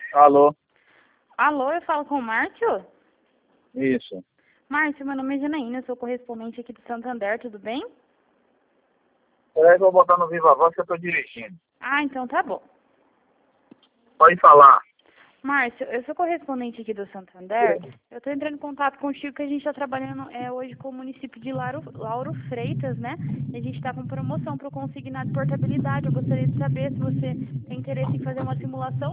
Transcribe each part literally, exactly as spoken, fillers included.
Alô? Alô, eu falo com o Márcio? Isso. Márcio, meu nome é Janaína, eu sou correspondente aqui do Santander, tudo bem? Peraí que eu vou botar no Viva Voz que eu tô dirigindo. Ah, então tá bom. Pode falar. Márcio, eu sou correspondente aqui do Santander. Eu estou entrando em contato contigo que a gente está trabalhando é, hoje com o município de Lauro, Lauro Freitas, né? E a gente está com promoção para o consignado de portabilidade. Eu gostaria de saber se você tem interesse em fazer uma simulação.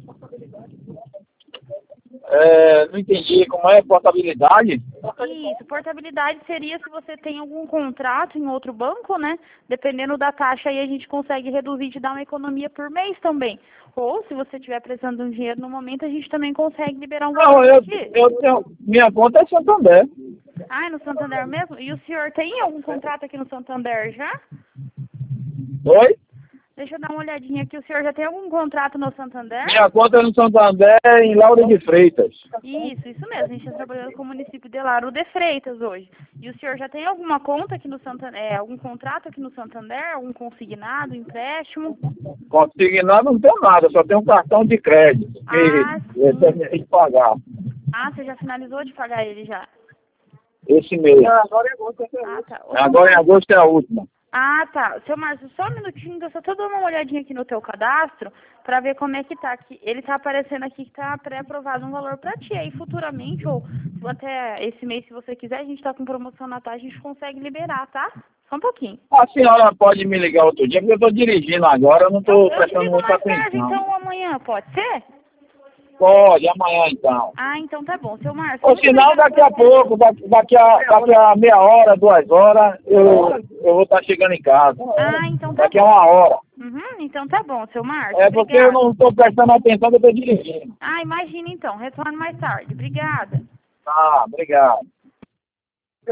É, não entendi como é portabilidade. Isso, portabilidade seria se você tem algum contrato em outro banco, né? Dependendo da taxa aí a gente consegue reduzir e te dar uma economia por mês também. Ou se você estiver precisando de um dinheiro no momento, a gente também consegue liberar um Não, valor eu, pra ti. eu tenho, minha conta é Santander. Ah, é no Santander mesmo? E o senhor tem algum contrato aqui no Santander já? Oi? Deixa eu dar uma olhadinha aqui. O senhor já tem algum contrato no Santander? Minha conta é no Santander em Lauro de Freitas. Isso, isso mesmo. A gente está trabalhando com o município de Lauro de Freitas hoje. E o senhor já tem alguma conta aqui no Santander, é, algum contrato aqui no Santander? Algum consignado, empréstimo? Consignado não tenho nada, só tenho um cartão de crédito. Ah, Que eu sim. terminei de pagar Ah, você já finalizou de pagar ele já? esse mês. Ah, tá. Ô, seu Agora em Márcio- agosto é a última. Ah, tá. Seu Márcio, só um minutinho, eu só tô dando uma olhadinha aqui no teu cadastro pra ver como é que tá aqui. Ele tá aparecendo aqui que tá pré-aprovado um valor pra ti. Aí futuramente, ou até esse mês, se você quiser, a gente tá com promoção na taxa, a gente consegue liberar, tá? Só um pouquinho. A senhora pode me ligar outro dia, porque eu estou dirigindo agora, eu não Eu, estou eu te prestando ligo muita mais tarde, atenção. então, amanhã, pode ser? Pode, amanhã então. Ah, então tá bom. Seu Márcio, Ou muito se não, obrigada daqui a pelo pouco, daqui, daqui, a, daqui a meia hora, duas horas, eu, eu vou estar chegando em casa. Ah, então tá Daqui a bom. uma hora. Uhum, então tá bom, seu Márcio, É porque eu obrigada. não estou prestando atenção que eu estou dirigindo. Ah, imagina então, retorno mais tarde. Obrigada. Tá, obrigado.